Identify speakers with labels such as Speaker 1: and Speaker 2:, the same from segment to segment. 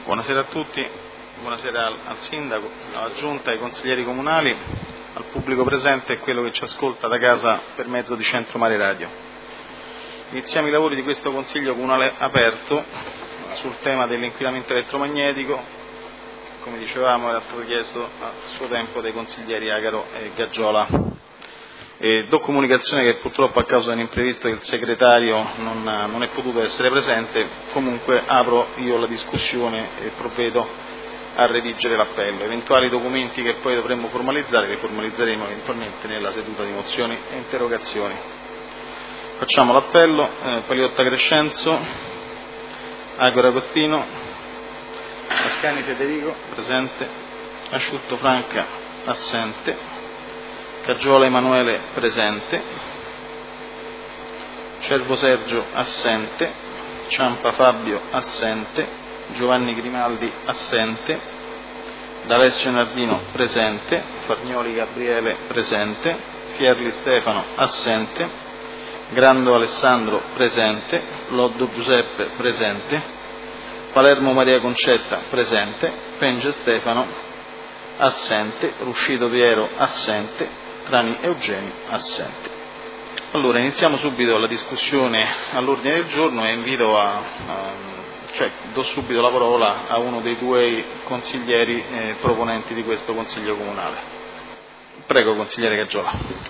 Speaker 1: Buonasera a tutti, buonasera al Sindaco, alla Giunta, ai consiglieri comunali, al pubblico presente e quello che ci ascolta da casa per mezzo di Centro Mare Radio. Iniziamo i lavori di questo Consiglio Comunale aperto sul tema dell'inquinamento elettromagnetico. Come dicevamo, era stato chiesto a suo tempo dai consiglieri Agaro e Gaggiola. Do comunicazione che purtroppo a causa dell'imprevisto il segretario non è potuto essere presente. Comunque apro io la discussione e provvedo a redigere l'appello. Eventuali documenti che poi dovremmo formalizzare, li formalizzeremo eventualmente nella seduta di mozioni e interrogazioni. Facciamo l'appello. Paliotta Crescenzo, Agora Agostino, Ascani Federico, presente, Asciutto Franca, assente, Gaggiola Emanuele, presente, Cervo Sergio, assente, Ciampa Fabio, assente, Giovanni Grimaldi, assente, D'Alessio Nardino, presente, Fargnoli Gabriele, presente, Fierli Stefano, assente, Grando Alessandro, presente, Loddo Giuseppe, presente, Palermo Maria Concetta, presente, Penge Stefano, assente, Ruscito Piero, assente, Trani Eugenio, assente. Allora, iniziamo subito la discussione all'ordine del giorno e invito do subito la parola a uno dei due consiglieri proponenti di questo Consiglio Comunale. Prego, consigliere Gaggiola.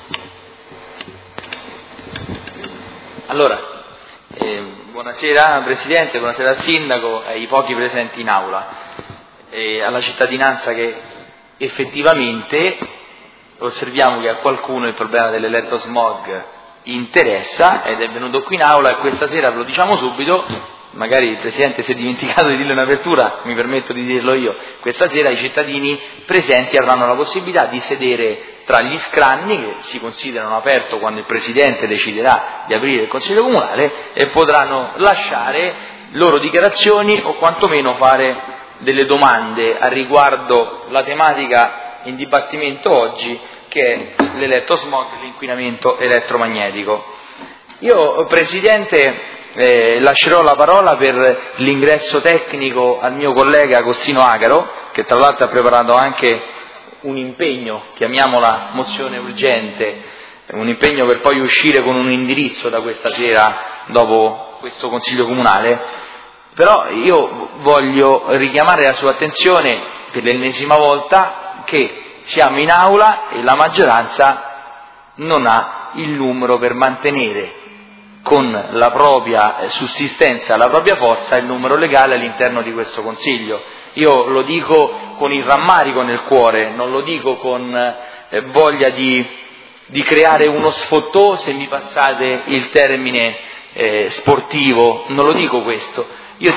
Speaker 2: Allora, buonasera Presidente, buonasera al Sindaco, ai pochi presenti in aula e alla cittadinanza che effettivamente osserviamo che a qualcuno il problema dell'elettrosmog interessa ed è venuto qui in aula e questa sera, ve lo diciamo subito, magari il Presidente si è dimenticato di dirlo in apertura, mi permetto di dirlo io, questa sera i cittadini presenti avranno la possibilità di sedere tra gli scranni che si considerano aperto quando il Presidente deciderà di aprire il Consiglio Comunale e potranno lasciare loro dichiarazioni o quantomeno fare delle domande a riguardo la tematica in dibattimento oggi, che è l'elettrosmog, l'inquinamento elettromagnetico. Io, Presidente, lascerò la parola per l'ingresso tecnico al mio collega Agostino Agaro, che tra l'altro ha preparato anche un impegno, chiamiamola mozione urgente, un impegno per poi uscire con un indirizzo da questa sera dopo questo Consiglio Comunale. Però io voglio richiamare la sua attenzione per l'ennesima volta che siamo in aula e la maggioranza non ha il numero per mantenere con la propria sussistenza, la propria forza, il numero legale all'interno di questo Consiglio. Io lo dico con il rammarico nel cuore, non lo dico con voglia di creare uno sfottò, se mi passate il termine sportivo, non lo dico questo. Io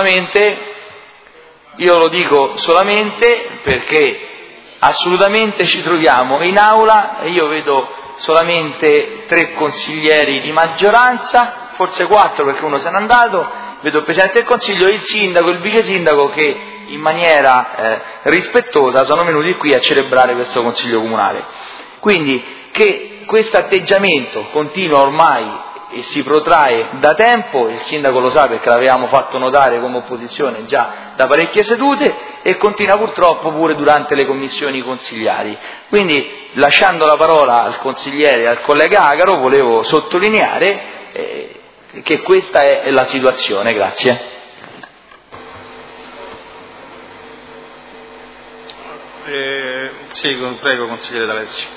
Speaker 2: lo dico solamente perché assolutamente ci troviamo in aula e io vedo solamente 3 consiglieri di maggioranza, forse 4 perché uno se n'è andato, vedo il Presidente del Consiglio, il Sindaco e il Vice Sindaco che in maniera rispettosa sono venuti qui a celebrare questo Consiglio Comunale. Quindi che questo atteggiamento continua ormai e si protrae da tempo, il Sindaco lo sa perché l'avevamo fatto notare come opposizione già da parecchie sedute e continua purtroppo pure durante le commissioni consigliari. Quindi lasciando la parola al consigliere e al collega Agaro volevo sottolineare che questa è la situazione. Grazie.
Speaker 1: Prego consigliere D'Alessio.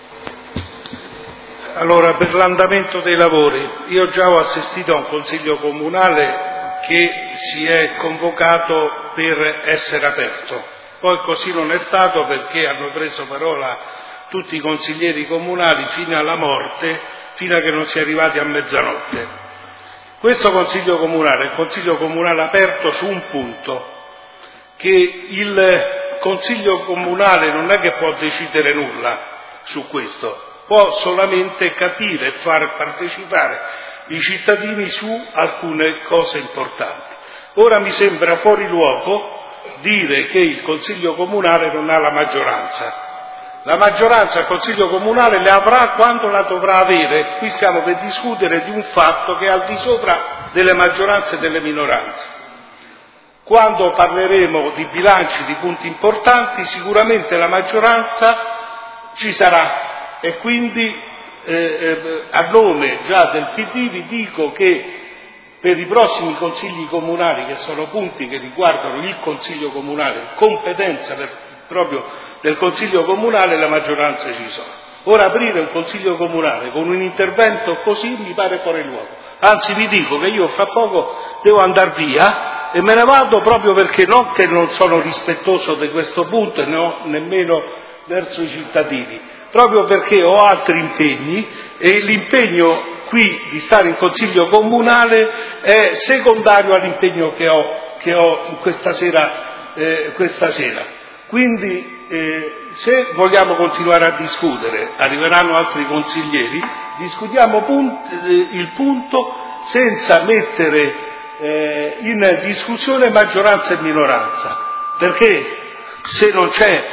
Speaker 3: Allora, per l'andamento dei lavori, io già ho assistito a un Consiglio Comunale che si è convocato per essere aperto, poi così non è stato perché hanno preso parola tutti i consiglieri comunali fino alla morte, fino a che non si è arrivati a mezzanotte. Questo Consiglio Comunale è un Consiglio Comunale aperto su un punto, che il Consiglio Comunale non è che può decidere nulla su questo, può solamente capire e far partecipare i cittadini su alcune cose importanti. Ora mi sembra fuori luogo dire che il Consiglio Comunale non ha la maggioranza. La maggioranza al Consiglio Comunale le avrà quando la dovrà avere. Qui stiamo per discutere di un fatto che è al di sopra delle maggioranze e delle minoranze. quando parleremo di bilanci, di punti importanti, sicuramente la maggioranza ci sarà e quindi a nome già del PD vi dico che per i prossimi consigli comunali, che sono punti che riguardano il Consiglio Comunale, competenza proprio del Consiglio Comunale, la maggioranza ci sono. Ora aprire un Consiglio Comunale con un intervento così mi pare fuori luogo. Anzi vi dico che io fra poco devo andare via e me ne vado proprio perché non che non sono rispettoso di questo punto e nemmeno verso i cittadini, proprio perché ho altri impegni e l'impegno qui di stare in Consiglio Comunale è secondario all'impegno che ho in questa sera. Quindi se vogliamo continuare a discutere, arriveranno altri consiglieri, discutiamo il punto senza mettere in discussione maggioranza e minoranza, perché se non c'è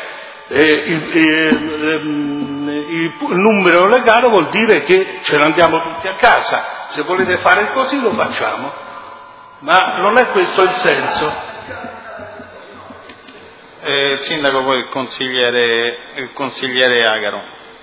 Speaker 3: il numero legale vuol dire che ce ne andiamo tutti a casa. Se volete fare così lo facciamo, ma non è questo il senso.
Speaker 1: Sindaco, poi il consigliere Agaro.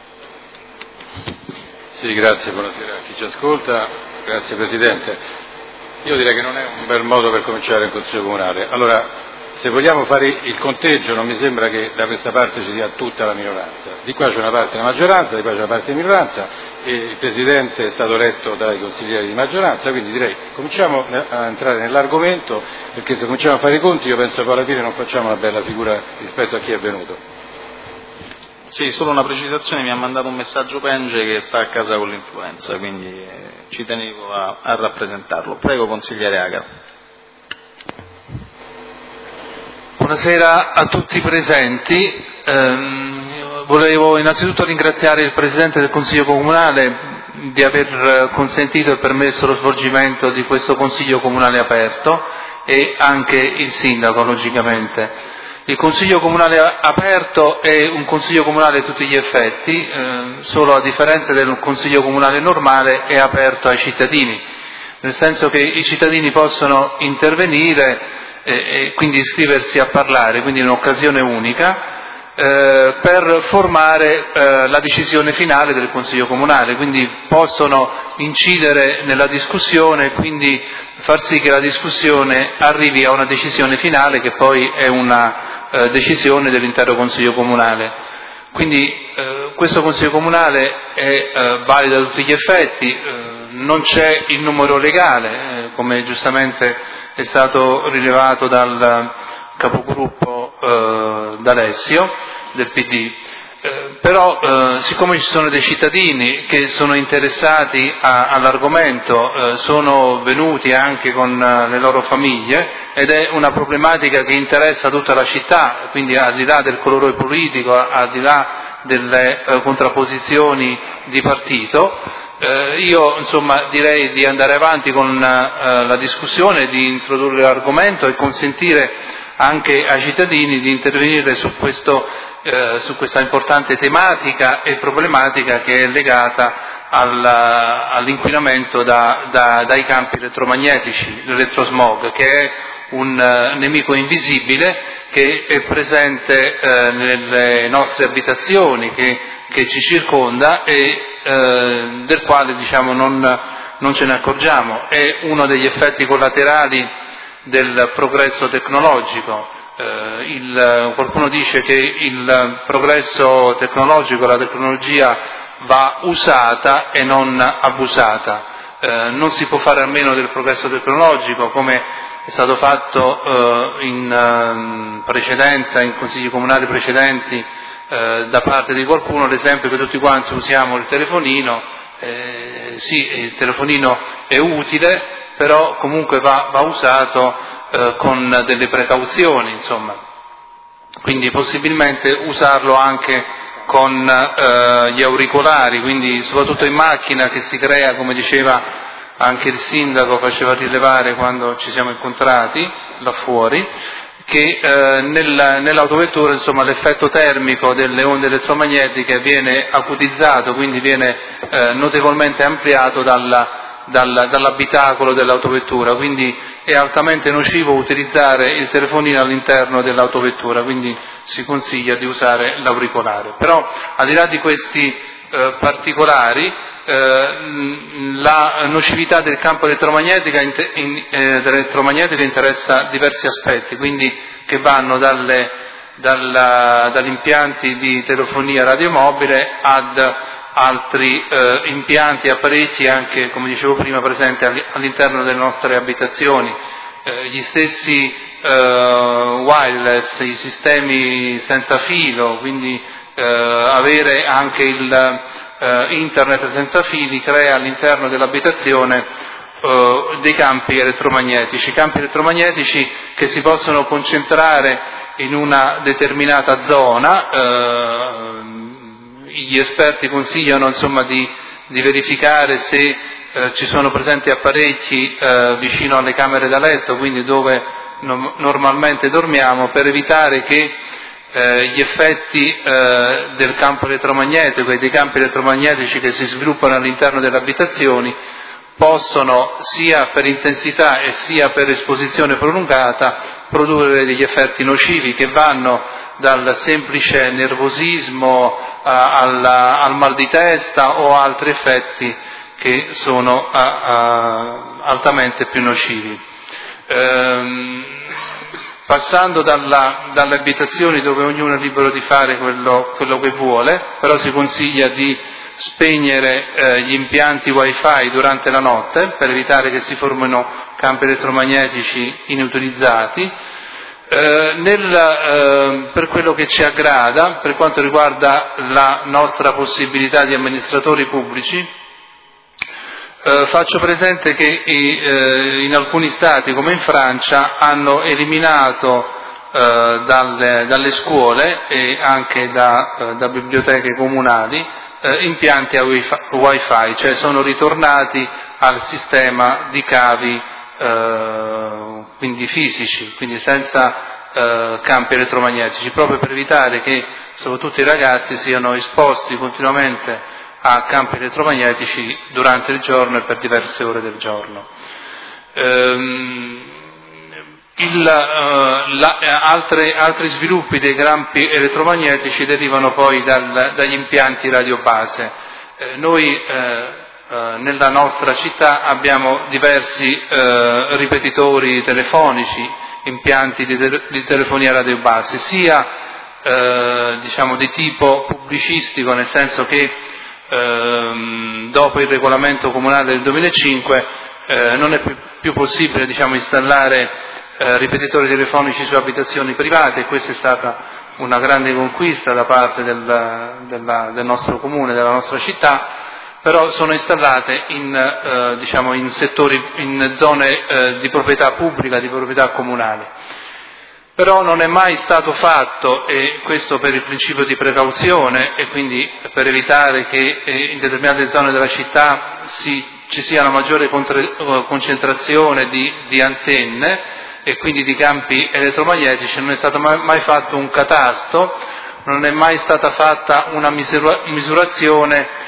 Speaker 4: Sì, grazie, buonasera a chi ci ascolta, grazie Presidente. Io direi che non è un bel modo per cominciare il Consiglio Comunale. Allora, se vogliamo fare il conteggio non mi sembra che da questa parte ci sia tutta la minoranza. Di qua c'è una parte della maggioranza, di qua c'è una parte di minoranza e il Presidente è stato eletto dai consiglieri di maggioranza, quindi direi cominciamo a entrare nell'argomento, perché se cominciamo a fare i conti io penso che alla fine non facciamo una bella figura rispetto a chi è venuto.
Speaker 1: Sì, solo una precisazione, mi ha mandato un messaggio Penge che sta a casa con l'influenza, quindi ci tenevo a rappresentarlo. Prego, consigliere Agaro.
Speaker 5: Buonasera a tutti i presenti. Volevo innanzitutto ringraziare il Presidente del Consiglio Comunale di aver consentito e permesso lo svolgimento di questo Consiglio Comunale aperto e anche il Sindaco, logicamente. Il Consiglio Comunale aperto è un Consiglio Comunale a tutti gli effetti, solo a differenza del Consiglio Comunale normale è aperto ai cittadini, nel senso che i cittadini possono intervenire e quindi iscriversi a parlare, quindi è un'occasione unica per formare la decisione finale del Consiglio Comunale, quindi possono incidere nella discussione e quindi far sì che la discussione arrivi a una decisione finale che poi è una decisione dell'intero Consiglio Comunale. Quindi questo Consiglio Comunale è valido a tutti gli effetti, non c'è il numero legale, come giustamente è stato rilevato dal capogruppo D'Alessio del PD, però siccome ci sono dei cittadini che sono interessati all'argomento, sono venuti anche con le loro famiglie ed è una problematica che interessa tutta la città, quindi al di là del colore politico, al di là delle contrapposizioni di partito, io insomma direi di andare avanti con la discussione, di introdurre l'argomento e consentire anche ai cittadini di intervenire su questa importante tematica e problematica che è legata all'inquinamento dai campi elettromagnetici, l'elettrosmog, che è un nemico invisibile che è presente nelle nostre abitazioni, che ci circonda e del quale diciamo non ce ne accorgiamo. È uno degli effetti collaterali del progresso tecnologico. Qualcuno dice che il progresso tecnologico, la tecnologia va usata e non abusata. Non si può fare a meno del progresso tecnologico, come è stato fatto in precedenza, in consigli comunali precedenti, da parte di qualcuno, l'esempio che tutti quanti usiamo il telefonino, sì, il telefonino è utile, però comunque va usato con delle precauzioni, insomma. Quindi possibilmente usarlo anche con gli auricolari, quindi soprattutto in macchina, che si crea, come diceva anche il sindaco, faceva rilevare quando ci siamo incontrati là fuori, che nell'autovettura insomma l'effetto termico delle onde elettromagnetiche viene acutizzato, quindi viene notevolmente ampliato dall'abitacolo dell'autovettura, quindi è altamente nocivo utilizzare il telefonino all'interno dell'autovettura, quindi si consiglia di usare l'auricolare. Però al di là di questi particolari, la nocività del campo dell'elettromagnetica interessa diversi aspetti, quindi che vanno dagli impianti di telefonia radiomobile ad altri impianti e apparecchi anche, come dicevo prima, presenti all'interno delle nostre abitazioni. Gli stessi wireless, i sistemi senza filo, quindi avere anche il internet senza fili crea all'interno dell'abitazione dei campi elettromagnetici che si possono concentrare in una determinata zona. Gli esperti consigliano insomma di verificare se ci sono presenti apparecchi vicino alle camere da letto, quindi dove normalmente dormiamo, per evitare che gli effetti del campo elettromagnetico e dei campi elettromagnetici che si sviluppano all'interno delle abitazioni possono, sia per intensità e sia per esposizione prolungata, produrre degli effetti nocivi che vanno dal semplice nervosismo al mal di testa o altri effetti che sono altamente più nocivi. Passando dalle abitazioni dove ognuno è libero di fare quello che vuole, però si consiglia di spegnere gli impianti wifi durante la notte per evitare che si formino campi elettromagnetici inutilizzati. Per quello che ci aggrada, per quanto riguarda la nostra possibilità di amministratori pubblici, faccio presente che in alcuni stati, come in Francia, hanno eliminato dalle scuole e anche da biblioteche comunali impianti a wifi, cioè sono ritornati al sistema di cavi quindi fisici, quindi senza campi elettromagnetici, proprio per evitare che soprattutto i ragazzi siano esposti continuamente a campi elettromagnetici durante il giorno e per diverse ore del giorno. Altri sviluppi dei campi elettromagnetici derivano poi dagli impianti radiobase. Noi nella nostra città abbiamo diversi ripetitori telefonici, impianti di telefonia radiobase, sia diciamo di tipo pubblicistico, nel senso che dopo il regolamento comunale del 2005 non è più possibile installare ripetitori telefonici su abitazioni private, e questa è stata una grande conquista da parte del nostro comune, della nostra città, però sono installate in settori, in zone di proprietà pubblica, di proprietà comunale. Però non è mai stato fatto, e questo per il principio di precauzione e quindi per evitare che in determinate zone della città ci sia una maggiore concentrazione di antenne e quindi di campi elettromagnetici, non è stato mai fatto un catasto, non è mai stata fatta una misurazione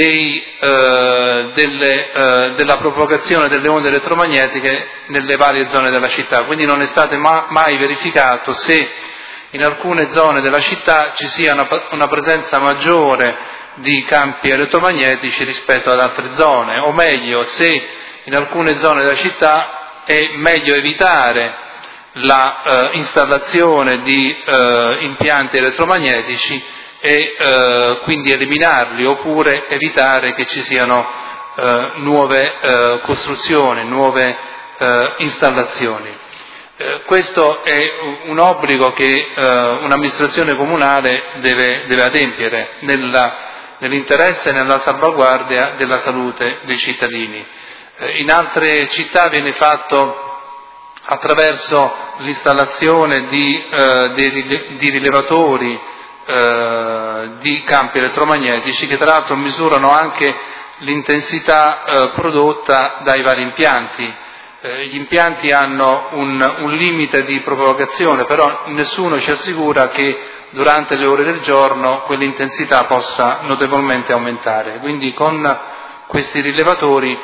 Speaker 5: della propagazione delle onde elettromagnetiche nelle varie zone della città, quindi non è stato mai verificato se in alcune zone della città ci sia una presenza maggiore di campi elettromagnetici rispetto ad altre zone, o meglio, se in alcune zone della città è meglio evitare la installazione di impianti elettromagnetici e quindi eliminarli, oppure evitare che ci siano nuove costruzioni, nuove installazioni. Questo è un obbligo che un'amministrazione comunale deve adempiere nell'interesse e nella salvaguardia della salute dei cittadini. In altre città viene fatto attraverso l'installazione di rilevatori di campi elettromagnetici, che tra l'altro misurano anche l'intensità prodotta dai vari impianti. Gli impianti hanno un limite di propagazione, però nessuno ci assicura che durante le ore del giorno quell'intensità possa notevolmente aumentare. Quindi con questi rilevatori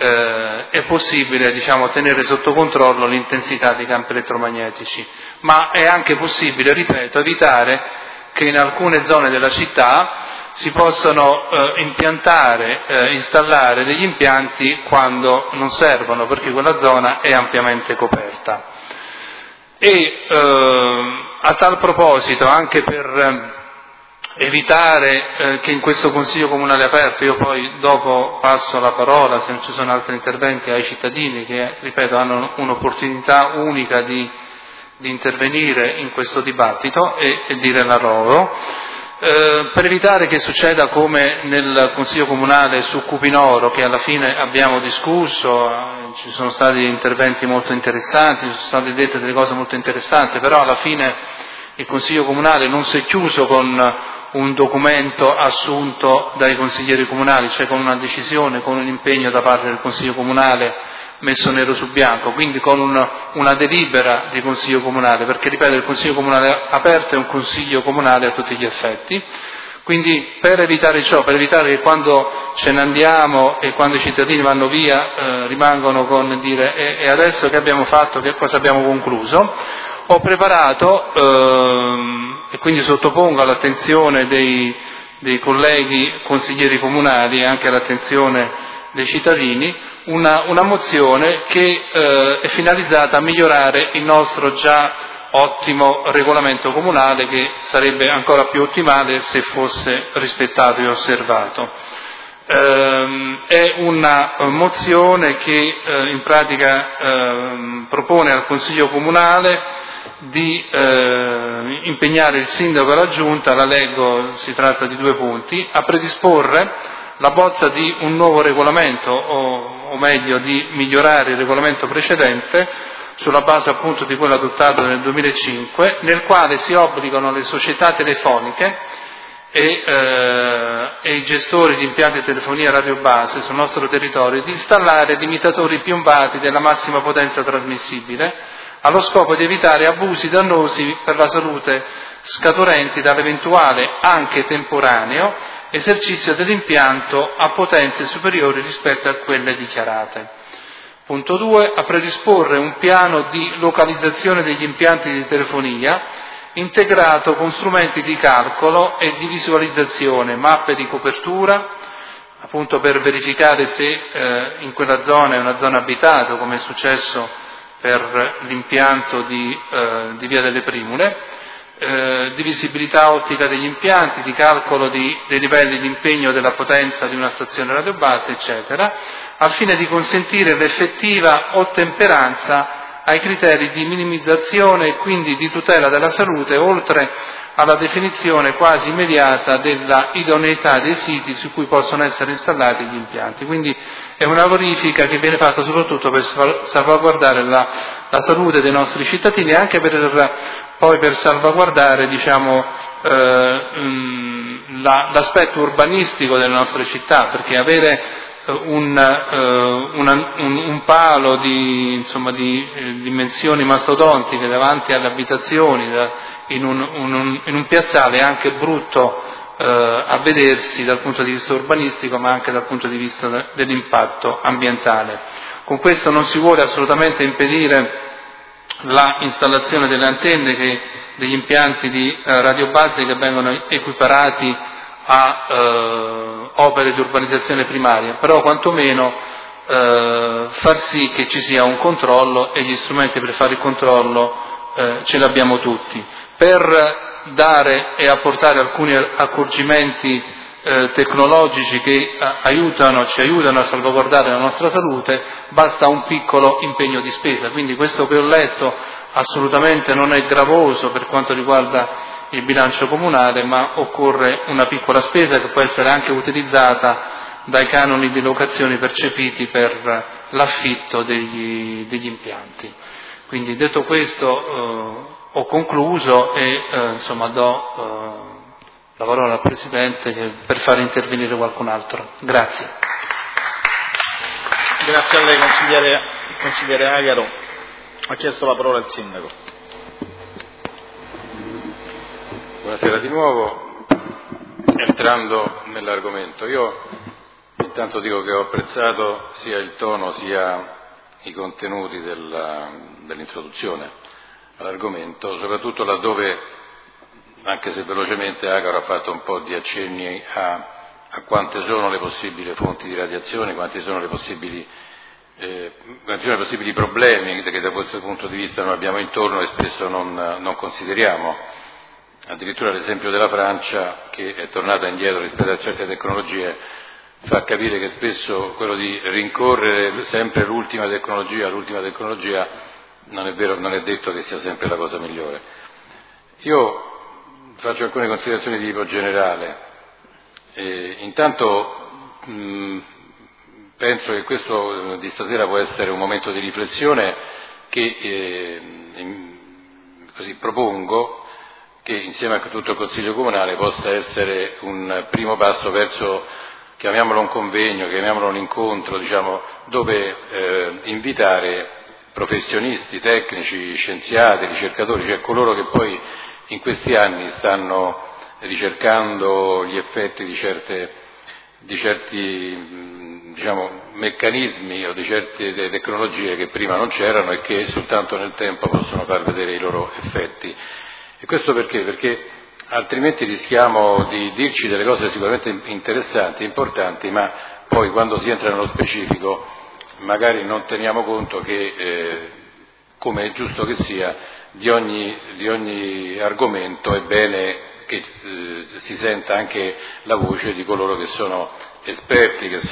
Speaker 5: è possibile, diciamo, tenere sotto controllo l'intensità dei campi elettromagnetici, ma è anche possibile, ripeto, evitare che in alcune zone della città si possano installare degli impianti quando non servono, perché quella zona è ampiamente coperta. E a tal proposito, anche per evitare che in questo Consiglio Comunale aperto, io poi dopo passo la parola, se non ci sono altri interventi, ai cittadini che, ripeto, hanno un'opportunità unica di intervenire in questo dibattito e dire la loro, per evitare che succeda come nel Consiglio Comunale su Cupinoro, che alla fine abbiamo discusso, ci sono stati interventi molto interessanti, ci sono state dette delle cose molto interessanti, però alla fine il Consiglio Comunale non si è chiuso con un documento assunto dai consiglieri comunali, cioè con una decisione, con un impegno da parte del Consiglio Comunale messo nero su bianco, quindi con una delibera di Consiglio Comunale, perché, ripeto, il Consiglio Comunale aperto è un Consiglio Comunale a tutti gli effetti. Quindi per evitare ciò, per evitare che quando ce ne andiamo e quando i cittadini vanno via rimangono con dire e adesso che abbiamo fatto, che cosa abbiamo concluso, ho preparato e quindi sottopongo all'attenzione dei colleghi consiglieri comunali e anche all'attenzione dei cittadini una mozione che è finalizzata a migliorare il nostro già ottimo regolamento comunale, che sarebbe ancora più ottimale se fosse rispettato e osservato. È una mozione che in pratica propone al Consiglio Comunale di impegnare il sindaco e la giunta, la leggo, si tratta di 2 punti, a predisporre la bozza di un nuovo regolamento, o meglio di migliorare il regolamento precedente sulla base appunto di quello adottato nel 2005, nel quale si obbligano le società telefoniche e i gestori di impianti di telefonia radiobase sul nostro territorio di installare limitatori piombati della massima potenza trasmissibile, allo scopo di evitare abusi dannosi per la salute scaturenti dall'eventuale, anche temporaneo, esercizio dell'impianto a potenze superiori rispetto a quelle dichiarate. Punto 2. A predisporre un piano di localizzazione degli impianti di telefonia integrato con strumenti di calcolo e di visualizzazione, mappe di copertura, appunto per verificare se in quella zona è una zona abitata, come è successo per l'impianto di Via delle Primule, di visibilità ottica degli impianti, di calcolo dei livelli di impegno della potenza di una stazione radiobase, eccetera, al fine di consentire l'effettiva ottemperanza ai criteri di minimizzazione e quindi di tutela della salute, oltre alla definizione quasi immediata della idoneità dei siti su cui possono essere installati gli impianti. Quindi è una verifica che viene fatta soprattutto per salvaguardare la salute dei nostri cittadini e anche per salvaguardare, diciamo, l'aspetto urbanistico delle nostre città, perché avere un palo di dimensioni mastodontiche davanti alle abitazioni in un piazzale è anche brutto a vedersi dal punto di vista urbanistico, ma anche dal punto di vista dell'impatto ambientale. Con questo non si vuole assolutamente impedire la installazione delle antenne degli impianti di radiobase che vengono equiparati a opere di urbanizzazione primaria, però quantomeno far sì che ci sia un controllo, e gli strumenti per fare il controllo ce li abbiamo tutti. Per dare e apportare alcuni accorgimenti tecnologici che ci aiutano a salvaguardare la nostra salute, basta un piccolo impegno di spesa, quindi questo che ho letto assolutamente non è gravoso per quanto riguarda il bilancio comunale, ma occorre una piccola spesa che può essere anche utilizzata dai canoni di locazione percepiti per l'affitto degli impianti. Quindi, detto questo, ho concluso e do la parola al Presidente per far intervenire qualcun altro. Grazie.
Speaker 1: Grazie a lei, consigliere Agaro. Ha chiesto la parola il Sindaco.
Speaker 4: Buonasera di nuovo. Entrando nell'argomento, io intanto dico che ho apprezzato sia il tono sia i contenuti dell'introduzione all'argomento, soprattutto laddove, anche se velocemente, Agaro ha fatto un po' di accenni a quante sono le possibili fonti di radiazione, quanti sono i possibili problemi che da questo punto di vista noi abbiamo intorno e spesso non consideriamo. Addirittura l'esempio della Francia, che è tornata indietro rispetto a certe tecnologie, fa capire che spesso quello di rincorrere sempre l'ultima tecnologia, non è vero, non è detto che sia sempre la cosa migliore. Io faccio alcune considerazioni di tipo generale. Intanto penso che questo di stasera può essere un momento di riflessione che così propongo che insieme a tutto il Consiglio Comunale possa essere un primo passo verso, chiamiamolo un convegno, chiamiamolo un incontro, dove invitare professionisti, tecnici, scienziati, ricercatori, cioè coloro che poi in questi anni stanno ricercando gli effetti di certi meccanismi o di certe tecnologie che prima non c'erano e che soltanto nel tempo possono far vedere i loro effetti. E questo perché? Perché altrimenti rischiamo di dirci delle cose sicuramente interessanti, importanti, ma poi quando si entra nello specifico magari non teniamo conto che, come è giusto che sia, di ogni argomento è bene che si senta anche la voce di coloro che sono esperti, che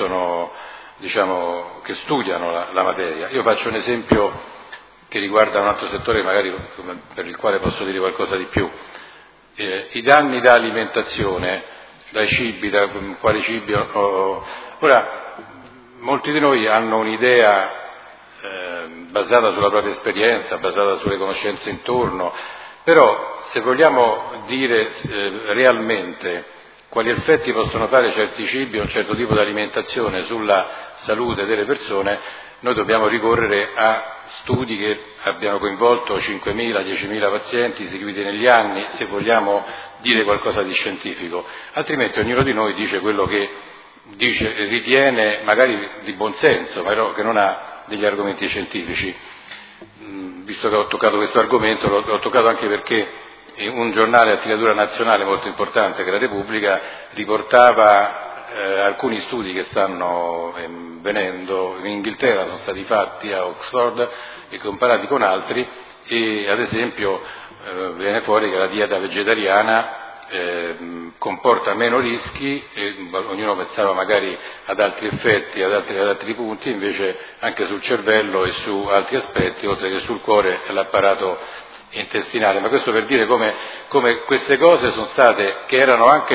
Speaker 4: studiano la materia. Io faccio un esempio che riguarda un altro settore magari per il quale posso dire qualcosa di più. I danni da alimentazione, dai cibi, da quali cibi. Ora, molti di noi hanno un'idea basata sulla propria esperienza, basata sulle conoscenze intorno, però se vogliamo dire realmente quali effetti possono fare certi cibi o un certo tipo di alimentazione sulla salute delle persone, noi dobbiamo ricorrere a studi che abbiano coinvolto 5.000, 10.000 pazienti seguiti negli anni, se vogliamo dire qualcosa di scientifico, altrimenti ognuno di noi dice quello che ritiene magari di buon senso, però che non ha degli argomenti scientifici. Visto che ho toccato questo argomento, l'ho toccato anche perché un giornale a tiratura nazionale molto importante, che è la Repubblica, riportava alcuni studi che stanno venendo in Inghilterra, sono stati fatti a Oxford e comparati con altri, e ad esempio viene fuori che la dieta vegetariana comporta meno rischi, e ognuno pensava magari ad altri effetti, ad altri punti, invece anche sul cervello e su altri aspetti, oltre che sul cuore e l'apparato intestinale. Ma questo per dire come queste cose sono state, che erano anche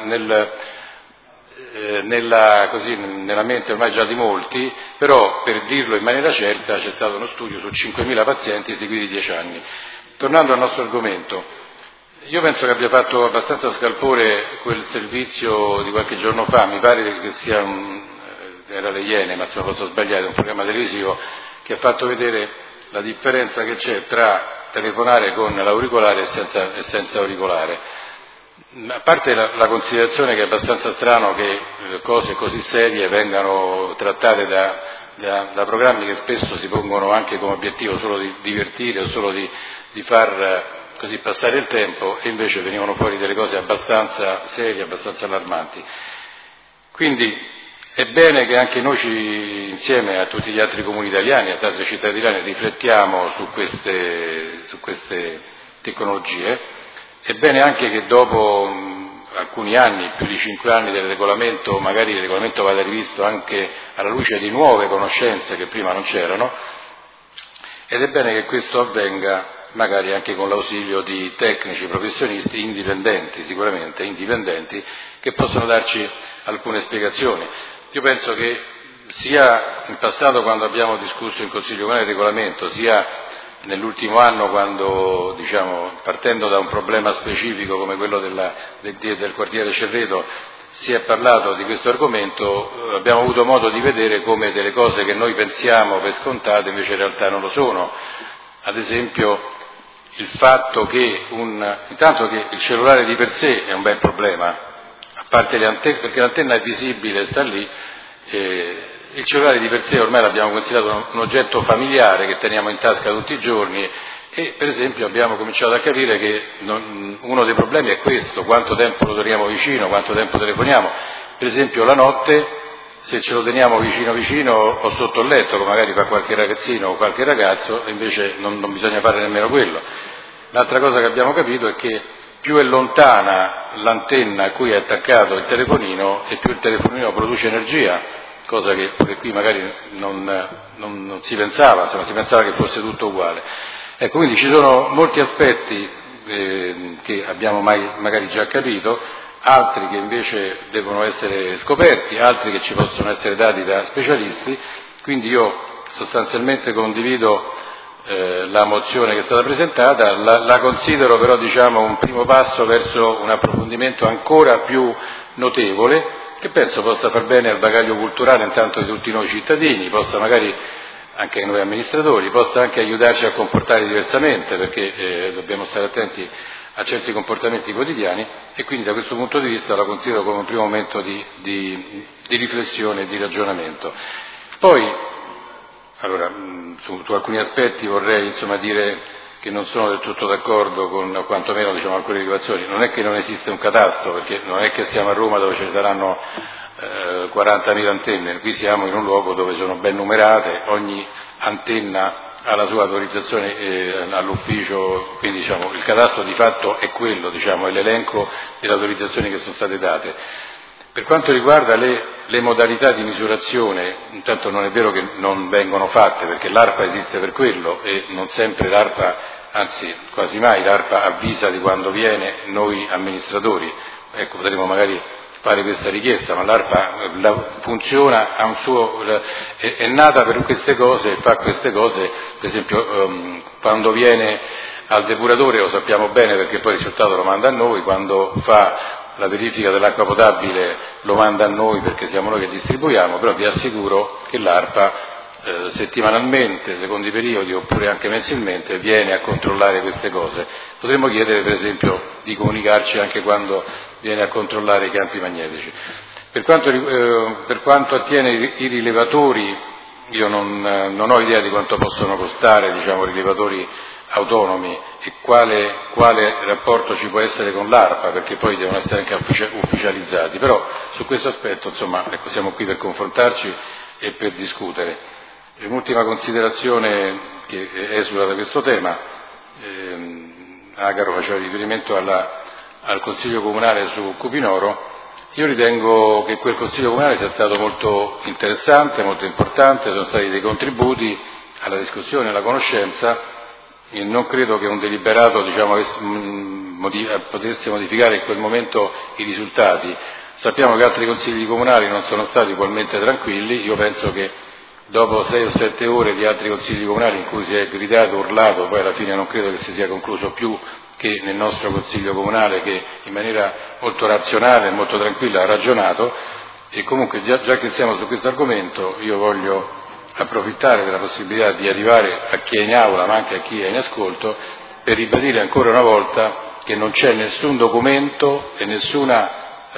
Speaker 4: nella mente ormai già di molti, però per dirlo in maniera certa c'è stato uno studio su 5.000 pazienti seguiti 10 anni. Tornando al nostro argomento, io penso che abbia fatto abbastanza scalpore quel servizio di qualche giorno fa, mi pare che sia era Le Iene, ma se non posso sbagliare, un programma televisivo che ha fatto vedere la differenza che c'è tra telefonare con l'auricolare e senza auricolare. A parte la considerazione che è abbastanza strano che cose così serie vengano trattate da programmi che spesso si pongono anche come obiettivo solo di divertire o solo di far così passare il tempo, e invece venivano fuori delle cose abbastanza serie, abbastanza allarmanti. Quindi è bene che anche noi insieme a tutti gli altri comuni italiani, a altre città italiane, riflettiamo su queste tecnologie. È bene anche che dopo alcuni anni, più di 5 anni del regolamento, magari il regolamento vada rivisto anche alla luce di nuove conoscenze che prima non c'erano, ed è bene che questo avvenga magari anche con l'ausilio di tecnici, professionisti indipendenti, sicuramente indipendenti, che possono darci alcune spiegazioni. Io penso che sia in passato, quando abbiamo discusso in Consiglio Comunale il regolamento, sia nell'ultimo anno, quando, partendo da un problema specifico come quello del quartiere Cerreto, si è parlato di questo argomento, abbiamo avuto modo di vedere come delle cose che noi pensiamo per scontate invece in realtà non lo sono. Ad esempio il fatto che intanto che il cellulare di per sé è un bel problema, a parte le antenne, perché l'antenna è visibile, sta lì, Il cellulare di per sé ormai l'abbiamo considerato un oggetto familiare che teniamo in tasca tutti i giorni e per esempio abbiamo cominciato a capire che uno dei problemi è questo: quanto tempo lo teniamo vicino, quanto tempo telefoniamo. Per esempio la notte, se ce lo teniamo vicino o sotto il letto, come magari fa qualche ragazzino o qualche ragazzo, invece non bisogna fare nemmeno quello. L'altra cosa che abbiamo capito è che più è lontana l'antenna a cui è attaccato il telefonino e più il telefonino produce energia, cosa che pure qui magari non si pensava, insomma si pensava che fosse tutto uguale. Ecco, quindi ci sono molti aspetti che abbiamo magari già capito, altri che invece devono essere scoperti, altri che ci possono essere dati da specialisti, quindi io sostanzialmente condivido la mozione che è stata presentata, la considero però un primo passo verso un approfondimento ancora più notevole, che penso possa far bene al bagaglio culturale intanto di tutti noi cittadini, possa magari anche noi amministratori, possa anche aiutarci a comportare diversamente, perché dobbiamo stare attenti a certi comportamenti quotidiani, e quindi da questo punto di vista la considero come un primo momento di riflessione e di ragionamento. Poi, allora, su alcuni aspetti vorrei dire che non sono del tutto d'accordo con quantomeno alcune rilevazioni. Non è che non esiste un catasto, perché non è che siamo a Roma dove ci saranno 40.000 antenne, qui siamo in un luogo dove sono ben numerate, ogni antenna ha la sua autorizzazione all'ufficio, quindi il catasto di fatto è quello, è l'elenco delle autorizzazioni che sono state date. Per quanto riguarda le modalità di misurazione, intanto non è vero che non vengono fatte, perché l'ARPA esiste per quello e non sempre l'ARPA, anzi quasi mai l'ARPA avvisa di quando viene noi amministratori. Ecco, potremo magari fare questa richiesta, ma l'ARPA funziona, è nata per queste cose e fa queste cose. Per esempio quando viene al depuratore lo sappiamo bene, perché poi il risultato lo manda a noi, quando fa la verifica dell'acqua potabile lo manda a noi perché siamo noi che distribuiamo, però vi assicuro che l'ARPA settimanalmente, secondo i periodi, oppure anche mensilmente, viene a controllare queste cose. Potremmo chiedere per esempio di comunicarci anche quando viene a controllare i campi magnetici. Per quanto attiene i rilevatori, io non ho idea di quanto possono costare rilevatori autonomi e quale rapporto ci può essere con l'ARPA, perché poi devono essere anche ufficializzati, però su questo aspetto siamo qui per confrontarci e per discutere. Un'ultima considerazione che esula da questo tema, Agaro faceva riferimento al Consiglio Comunale su Cupinoro. Io ritengo che quel Consiglio Comunale sia stato molto interessante, molto importante, sono stati dei contributi alla discussione e alla conoscenza. E non credo che un deliberato potesse modificare in quel momento i risultati. Sappiamo che altri consigli comunali non sono stati ugualmente tranquilli. Io penso che dopo 6 o 7 ore di altri consigli comunali in cui si è gridato, urlato, poi alla fine non credo che si sia concluso più che nel nostro consiglio comunale, che in maniera molto razionale e molto tranquilla ha ragionato. E comunque già che siamo su questo argomento, io voglio approfittare della possibilità di arrivare a chi è in aula ma anche a chi è in ascolto per ribadire ancora una volta che non c'è nessun documento e nessuna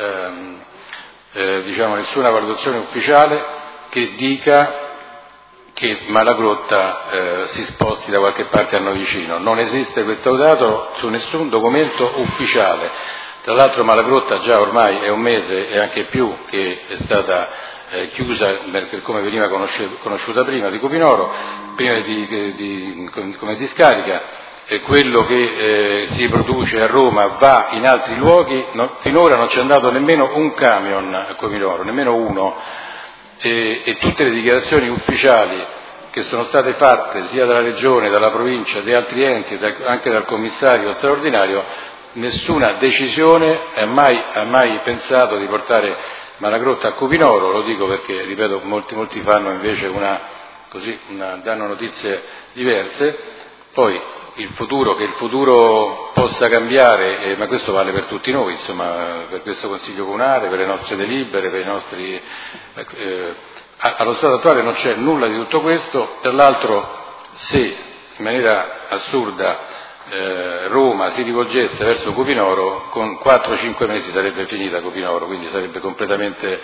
Speaker 4: valutazione ufficiale che dica che Malagrotta si sposti da qualche parte a noi vicino. Non esiste questo dato su nessun documento ufficiale. Tra l'altro Malagrotta già ormai è un mese e anche più che è stata chiusa per come veniva conosciuta prima di Cupinoro, prima come discarica, e quello che si produce a Roma va in altri luoghi. Finora non c'è andato nemmeno un camion a Cupinoro, nemmeno uno, e tutte le dichiarazioni ufficiali che sono state fatte sia dalla Regione, dalla Provincia, di altri enti, anche dal commissario straordinario, nessuna decisione ha mai pensato di portare Malagrotta a Cupinoro. Lo dico perché, ripeto, molti fanno invece danno notizie diverse. Poi che il futuro possa cambiare, ma questo vale per tutti noi, per questo Consiglio Comunale, per le nostre delibere, per i nostri. Allo stato attuale non c'è nulla di tutto questo. Tra l'altro, se in maniera assurda Roma si rivolgesse verso Cupinoro, con 4-5 mesi sarebbe finita Cupinoro, quindi sarebbe completamente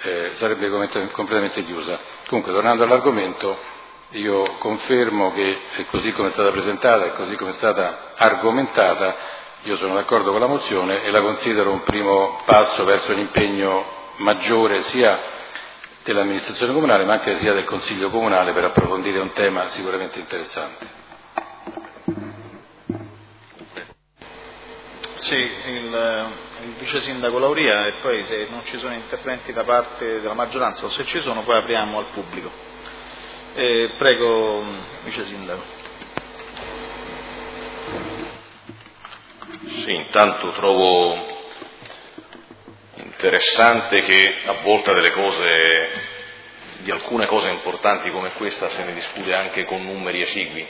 Speaker 4: chiusa. Comunque, tornando all'argomento, io confermo che così come è stata presentata e così come è stata argomentata, io sono d'accordo con la mozione e la considero un primo passo verso un impegno maggiore sia dell'amministrazione comunale ma anche sia del Consiglio comunale per approfondire un tema sicuramente interessante.
Speaker 1: Sì, il vice sindaco Lauria, e poi se non ci sono interventi da parte della maggioranza o se ci sono poi apriamo al pubblico. Prego, vice sindaco.
Speaker 6: Sì, intanto trovo interessante che a volte di alcune cose importanti come questa se ne discute anche con numeri esigui.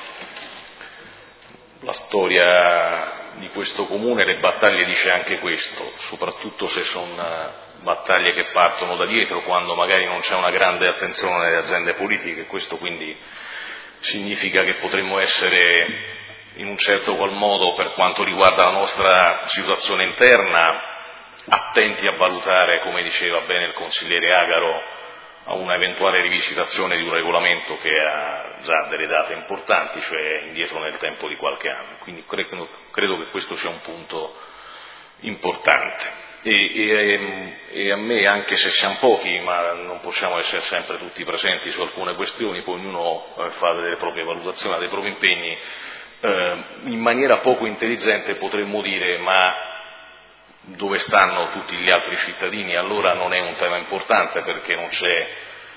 Speaker 6: La storia di questo comune, le battaglie dice anche questo, soprattutto se sono battaglie che partono da dietro, quando magari non c'è una grande attenzione nelle aziende politiche. Questo quindi significa che potremmo essere in un certo qual modo, per quanto riguarda la nostra situazione interna, attenti a valutare, come diceva bene il consigliere Agaro, a una eventuale rivisitazione di un regolamento che ha già delle date importanti, cioè indietro nel tempo di qualche anno. Quindi credo che questo sia un punto importante. E a me, anche se siamo pochi, ma non possiamo essere sempre tutti presenti su alcune questioni, poi ognuno fa delle proprie valutazioni, ha dei propri impegni, in maniera poco intelligente potremmo dire: ma dove stanno tutti gli altri cittadini? Allora non è un tema importante perché non c'è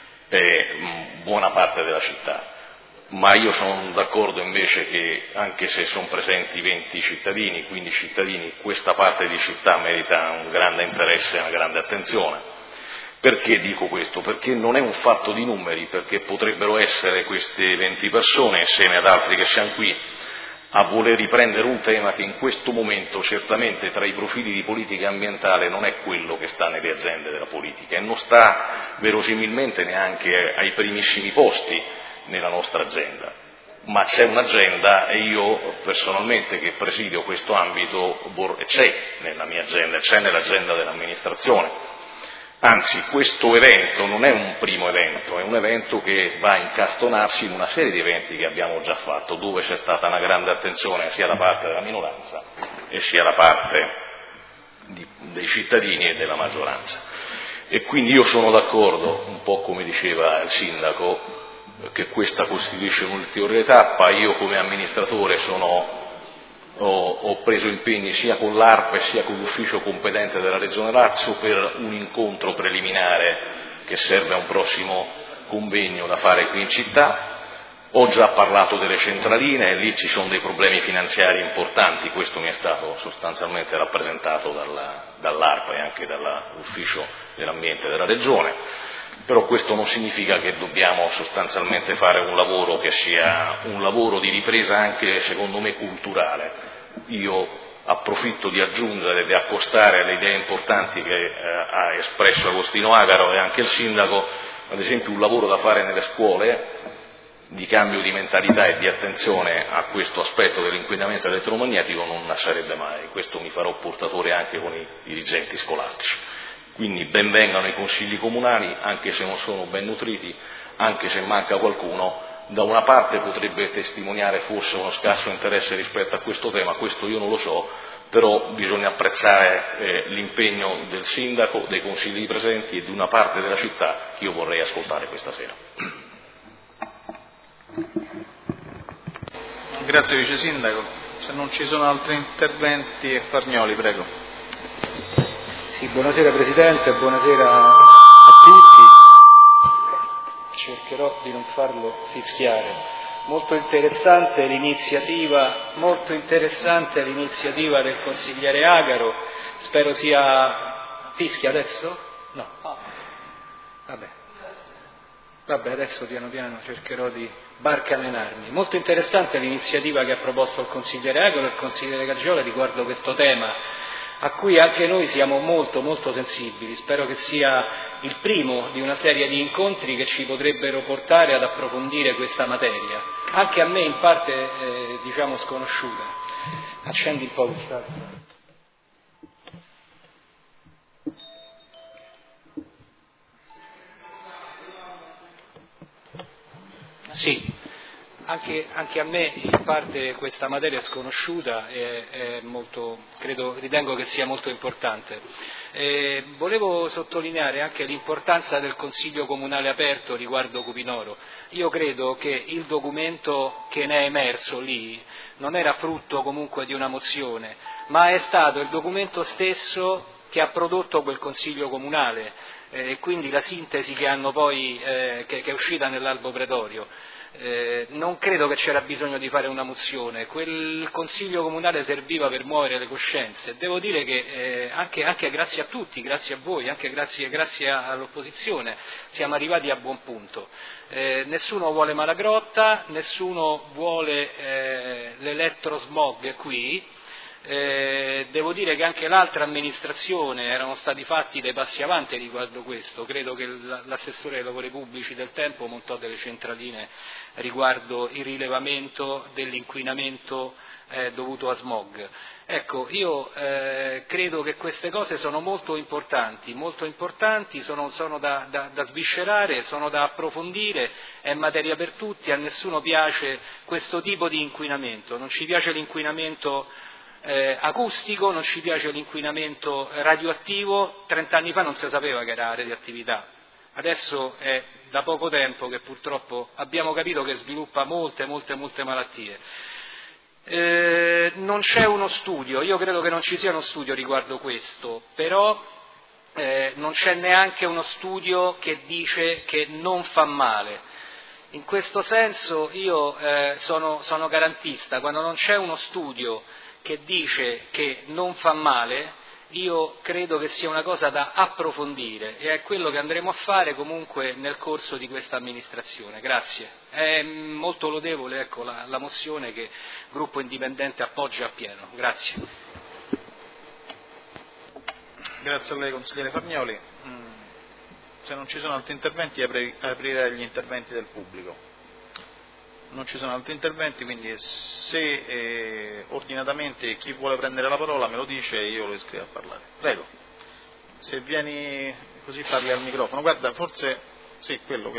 Speaker 6: buona parte della città. Ma io sono d'accordo invece che anche se sono presenti 20 cittadini, 15 cittadini, questa parte di città merita un grande interesse e una grande attenzione. Perché dico questo? Perché non è un fatto di numeri, perché potrebbero essere queste 20 persone, insieme ad altri che siamo qui, a voler riprendere un tema che in questo momento certamente tra i profili di politica ambientale non è quello che sta nelle aziende della politica e non sta verosimilmente neanche ai primissimi posti nella nostra agenda. Ma c'è un'agenda e io personalmente che presidio questo ambito c'è nella mia agenda, c'è nell'agenda dell'amministrazione. Anzi, questo evento non è un primo evento, è un evento che va a incastonarsi in una serie di eventi che abbiamo già fatto, dove c'è stata una grande attenzione sia da parte della minoranza e sia da parte dei cittadini e della maggioranza. E quindi io sono d'accordo, un po' come diceva il sindaco, che questa costituisce un'ulteriore tappa. Io come amministratore ho preso impegni sia con l'ARPA sia con l'ufficio competente della Regione Lazio per un incontro preliminare che serve a un prossimo convegno da fare qui in città. Ho già parlato delle centraline e lì ci sono dei problemi finanziari importanti, questo mi è stato sostanzialmente rappresentato dall'ARPA e anche dall'ufficio dell'ambiente della Regione, però questo non significa che dobbiamo sostanzialmente fare un lavoro che sia un lavoro di ripresa anche secondo me culturale. Io approfitto di aggiungere e di accostare le idee importanti che ha espresso Agostino Agaro e anche il sindaco, ad esempio un lavoro da fare nelle scuole di cambio di mentalità e di attenzione a questo aspetto dell'inquinamento elettromagnetico non sarebbe mai. Questo mi farò portatore anche con i dirigenti scolastici. Quindi ben vengano i consigli comunali, anche se non sono ben nutriti, anche se manca qualcuno. Da una parte potrebbe testimoniare forse uno scarso interesse rispetto a questo tema, questo io non lo so, però bisogna apprezzare l'impegno del sindaco, dei consigli presenti e di una parte della città che io vorrei ascoltare questa sera.
Speaker 1: Grazie vice sindaco. Se non ci sono altri interventi, Fargnoli, prego.
Speaker 7: Sì, buonasera Presidente, buonasera a tutti. Cercherò di non farlo fischiare. Molto interessante l'iniziativa del consigliere Agaro. Spero sia... Fischia adesso? No. Vabbè, adesso piano piano cercherò di barcamenarmi. Molto interessante l'iniziativa che ha proposto il consigliere Agaro e il consigliere Gaggiola riguardo questo tema, a cui anche noi siamo molto molto sensibili. Spero che sia il primo di una serie di incontri che ci potrebbero portare ad approfondire questa materia. anche a me in parte sconosciuta. Accendi un po' questa. Sì, anche a me in parte questa materia è sconosciuta e ritengo che sia molto importante. Volevo sottolineare anche l'importanza del Consiglio Comunale aperto riguardo Cupinoro. Io credo che il documento che ne è emerso lì non era frutto comunque di una mozione, ma è stato il documento stesso che ha prodotto quel Consiglio Comunale, e quindi la sintesi che hanno poi che è uscita nell'albo pretorio. Non credo che c'era bisogno di fare una mozione, quel Consiglio Comunale serviva per muovere le coscienze. Devo dire che anche grazie a tutti, grazie a voi, anche grazie all'opposizione siamo arrivati a buon punto. Nessuno vuole Malagrotta, nessuno vuole l'elettrosmog qui. Devo dire che anche l'altra amministrazione erano stati fatti dei passi avanti riguardo questo. Credo che l'assessore ai lavori pubblici del tempo montò delle centraline riguardo il rilevamento dell'inquinamento dovuto a smog. Ecco, io credo che queste cose sono molto importanti, sono da sviscerare, sono da approfondire, è materia per tutti, a nessuno piace questo tipo di inquinamento, non ci piace l'inquinamento acustico, non ci piace l'inquinamento radioattivo. 30 anni fa non si sapeva che era radioattività, adesso è da poco tempo che purtroppo abbiamo capito che sviluppa molte malattie. Non c'è uno studio, io credo che non ci sia uno studio riguardo questo, però non c'è neanche uno studio che dice che non fa male. In questo senso io sono garantista. Quando non c'è uno studio che dice che non fa male, io credo che sia una cosa da approfondire, e è quello che andremo a fare comunque nel corso di questa amministrazione. Grazie. È molto lodevole la mozione che il gruppo indipendente appoggia appieno. Grazie.
Speaker 1: Grazie a lei, consigliere Fargnoli. Se non ci sono altri interventi aprirei gli interventi del pubblico. Non ci sono altri interventi, quindi se ordinatamente chi vuole prendere la parola me lo dice e io lo iscrivo a parlare. Prego, se vieni così parli al microfono. Guarda, forse sì, quello.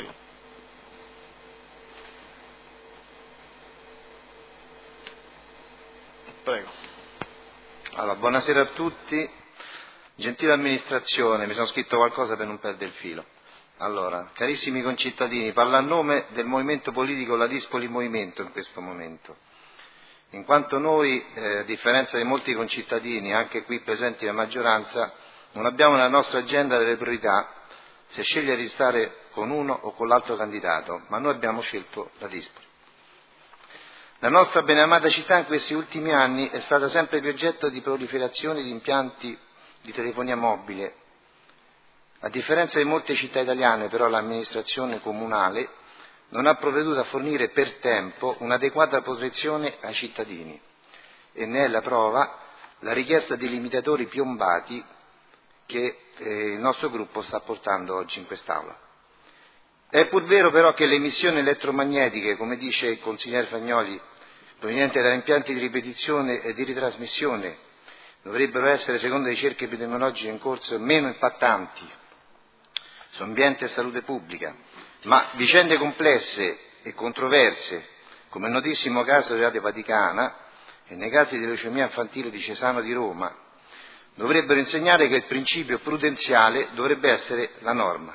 Speaker 1: Prego.
Speaker 8: Allora, buonasera a tutti. Gentile amministrazione, mi sono scritto qualcosa per non perdere il filo. Allora, carissimi concittadini, parlo a nome del movimento politico La Dispoli Movimento in questo momento, in quanto noi, a differenza di molti concittadini, anche qui presenti la maggioranza, non abbiamo nella nostra agenda delle priorità se scegliere di stare con uno o con l'altro candidato, ma noi abbiamo scelto La Dispoli. La nostra beneamata città in questi ultimi anni è stata sempre più oggetto di proliferazione di impianti di telefonia mobile. A differenza di molte città italiane, però, l'amministrazione comunale non ha provveduto a fornire per tempo un'adeguata protezione ai cittadini, e ne è la prova la richiesta di limitatori piombati che il nostro gruppo sta portando oggi in quest'Aula. È pur vero però che le emissioni elettromagnetiche, come dice il consigliere Fargnoli, provenienti da impianti di ripetizione e di ritrasmissione, dovrebbero essere, secondo le ricerche epidemiologiche in corso, meno impattanti su ambiente e salute pubblica, ma vicende complesse e controverse, come il notissimo caso di Radio Vaticana e nei casi di leucemia infantile di Cesano di Roma, dovrebbero insegnare che il principio prudenziale dovrebbe essere la norma.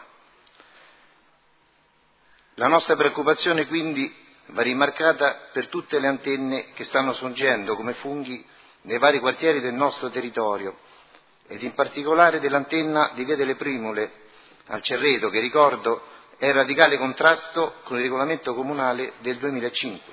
Speaker 8: La nostra preoccupazione quindi va rimarcata per tutte le antenne che stanno sorgendo come funghi nei vari quartieri del nostro territorio, ed in particolare dell'antenna di Via delle Primule al Cerreto, che ricordo è in radicale contrasto con il regolamento comunale del 2005,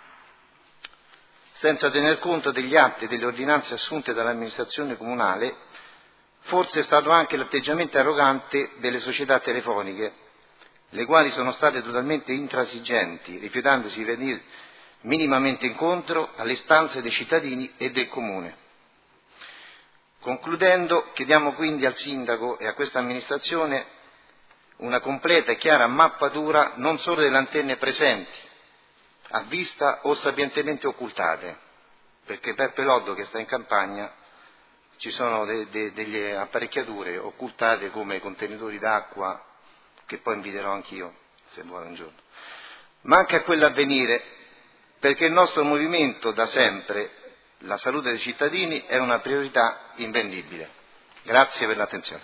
Speaker 8: senza tener conto degli atti e delle ordinanze assunte dall'amministrazione comunale. Forse è stato anche l'atteggiamento arrogante delle società telefoniche, le quali sono state totalmente intransigenti, rifiutandosi di venire minimamente incontro alle istanze dei cittadini e del Comune. Concludendo, chiediamo quindi al Sindaco e a questa amministrazione una completa e chiara mappatura non solo delle antenne presenti, a vista o sapientemente occultate, perché Peppe Loddo che sta in campagna ci sono delle apparecchiature occultate come contenitori d'acqua, che poi inviterò anch'io, se vuole un giorno. Manca quello a venire, perché il nostro movimento da sempre, la salute dei cittadini, è una priorità invendibile. Grazie per l'attenzione.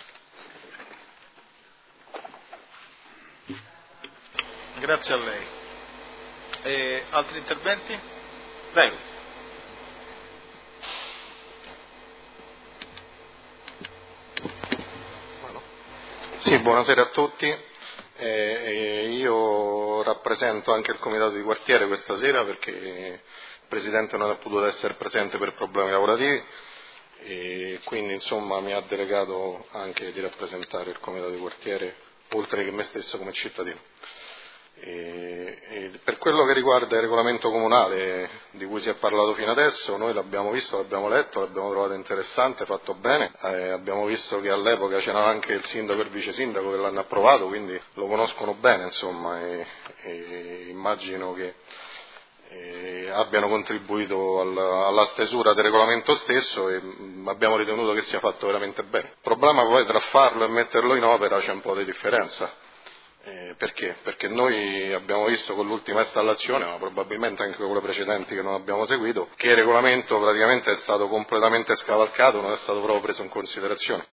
Speaker 1: Grazie a lei. Altri interventi? Prego.
Speaker 9: Sì, buonasera a tutti. Io rappresento anche il comitato di quartiere questa sera perché il Presidente non è potuto essere presente per problemi lavorativi e quindi insomma mi ha delegato anche di rappresentare il comitato di quartiere oltre che me stesso come cittadino. E per quello che riguarda il regolamento comunale di cui si è parlato fino adesso, noi l'abbiamo visto, l'abbiamo letto, l'abbiamo trovato interessante, fatto bene, abbiamo visto che all'epoca c'era anche il sindaco e il vice sindaco che l'hanno approvato, quindi lo conoscono bene insomma e immagino che abbiano contribuito alla stesura del regolamento stesso e abbiamo ritenuto che sia fatto veramente bene. Il problema poi tra farlo e metterlo in opera c'è un po' di differenza. Perché? Perché noi abbiamo visto con l'ultima installazione, ma probabilmente anche con le precedenti che non abbiamo seguito, che il regolamento praticamente è stato completamente scavalcato, non è stato proprio preso in considerazione.